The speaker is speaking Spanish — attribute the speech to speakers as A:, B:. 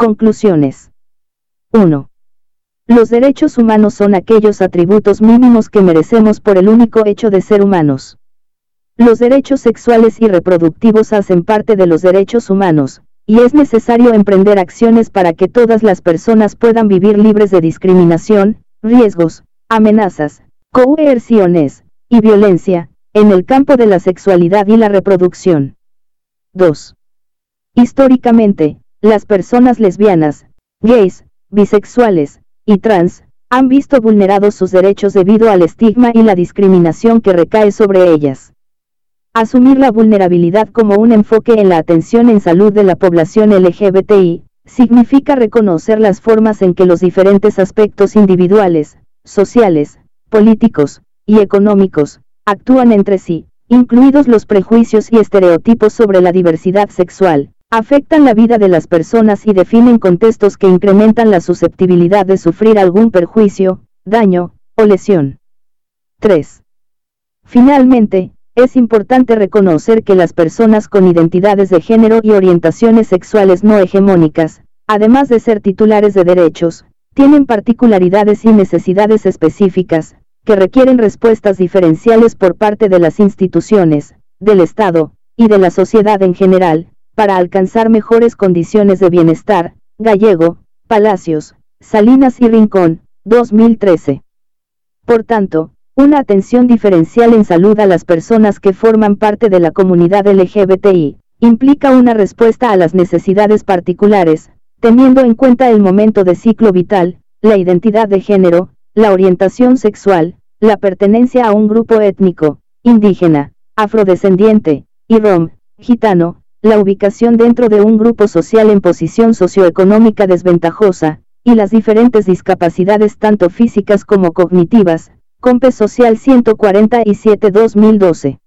A: Conclusiones. 1. Los derechos humanos son aquellos atributos mínimos que merecemos por el único hecho de ser humanos. Los derechos sexuales y reproductivos hacen parte de los derechos humanos, y es necesario emprender acciones para que todas las personas puedan vivir libres de discriminación, riesgos, amenazas, coerciones y violencia, en el campo de la sexualidad y la reproducción. 2. Históricamente, las personas lesbianas, gays, bisexuales y trans han visto vulnerados sus derechos debido al estigma y la discriminación que recae sobre ellas. Asumir la vulnerabilidad como un enfoque en la atención en salud de la población LGBTI, significa reconocer las formas en que los diferentes aspectos individuales, sociales, políticos y económicos actúan entre sí, incluidos los prejuicios y estereotipos sobre la diversidad sexual, afectan la vida de las personas y definen contextos que incrementan la susceptibilidad de sufrir algún perjuicio, daño o lesión. 3. Finalmente, es importante reconocer que las personas con identidades de género y orientaciones sexuales no hegemónicas, además de ser titulares de derechos, tienen particularidades y necesidades específicas, que requieren respuestas diferenciales por parte de las instituciones, del Estado, y de la sociedad en general, para alcanzar mejores condiciones de bienestar. Gallego, Palacios, Salinas y Rincón, 2013. Por tanto, una atención diferencial en salud a las personas que forman parte de la comunidad LGBTI, implica una respuesta a las necesidades particulares, teniendo en cuenta el momento de ciclo vital, la identidad de género, la orientación sexual, la pertenencia a un grupo étnico, indígena, afrodescendiente, y rom, gitano, la ubicación dentro de un grupo social en posición socioeconómica desventajosa, y las diferentes discapacidades tanto físicas como cognitivas. Compe Social 147 2012.